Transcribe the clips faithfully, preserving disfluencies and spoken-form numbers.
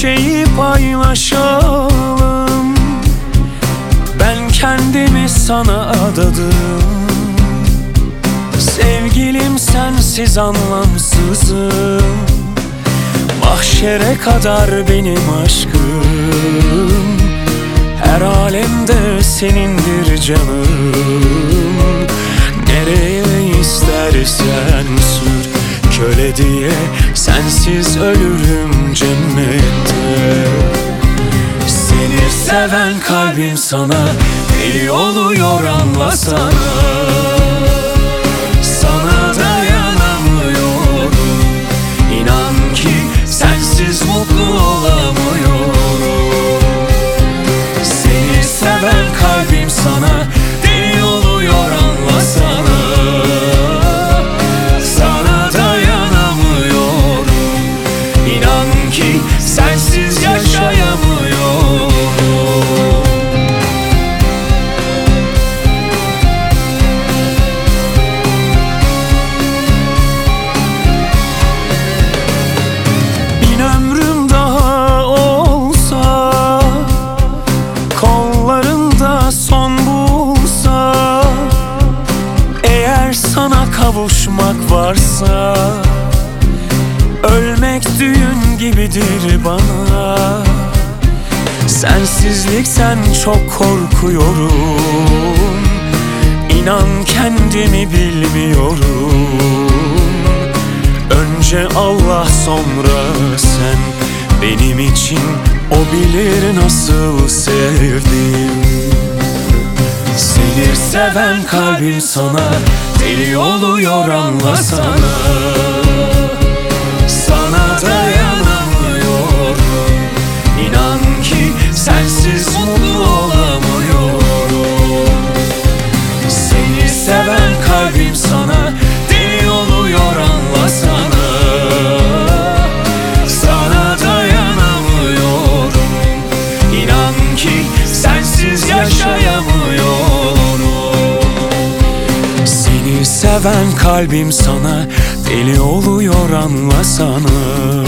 şeyi paylaşalım. Ben kendimi sana adadım. Sevgilim sensiz anlamsızım. Mahşere kadar benim aşkım. Her alemde senindir canım. Nereye istersen sür, köle diye sensiz ölürüm cennette. Seni seven kalbim sana deli oluyor, anlasana. Sana dayanamıyorum, İnan ki sensiz mutlu olamıyorum. Seni seven kalbim sana deli oluyor, anlasana. Sana dayanamıyorum, İnan ki sensiz yaşayamıyorum. Bin ömrüm daha olsa, kollarında son bulsa, eğer sana kavuşmak varsa, ölmek düğün gibidir bana. Sensizlikten çok korkuyorum, İnan kendimi bilmiyorum. Önce Allah sonra sen, benim için o bilir nasıl sevdim. Seni seven kalbim sana deli oluyor, anlasana. Sana dayanamıyorum, İnan ki sensiz mutlu olamıyorum. Seni seven kalbim sana deli oluyor, anlasana. Sana dayanamıyorum, İnan ki sensiz yaşayamıyorum. Seni seven kalbim sana deli oluyor, anlasana.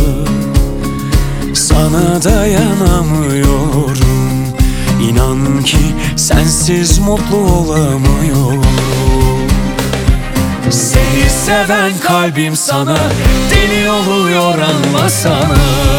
Sana dayanamıyorum, İnan ki sensiz mutlu olamıyorum. Seni seven kalbim sana deli oluyor, anlasana.